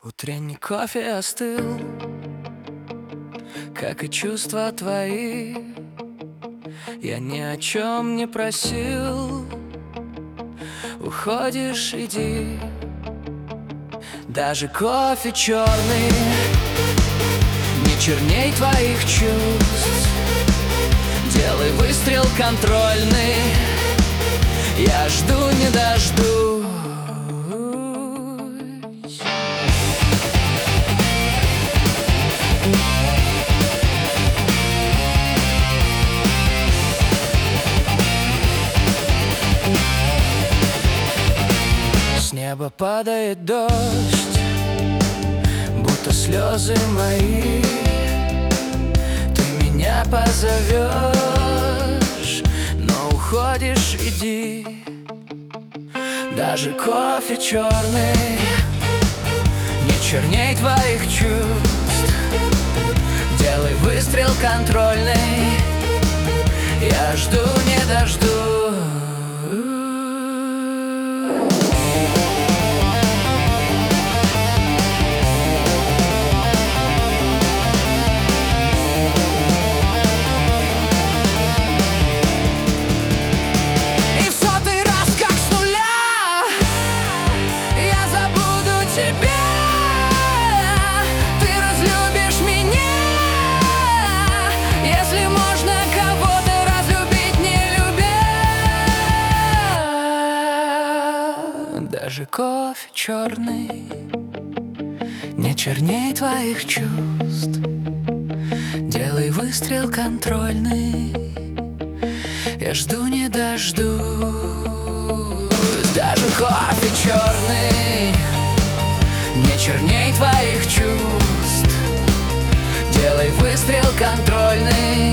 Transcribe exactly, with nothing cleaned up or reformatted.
Утренний кофе остыл, как и чувства твои. Я ни о чем не просил. Уходишь, иди. Даже кофе черный не черней твоих чувств. Делай выстрел контрольный. Я жду, не дождусь. С неба падает дождь, будто слезы мои. Ты меня позовешь, но уходишь, иди. Даже кофе черный не черней твоих чувств. Делай выстрел контрольный. Я жду, не дождусь. Даже кофе черный не черней твоих чувств. Делай выстрел контрольный. Я жду, не дождусь. Даже кофе черный не черней твоих чувств. Делай выстрел контрольный.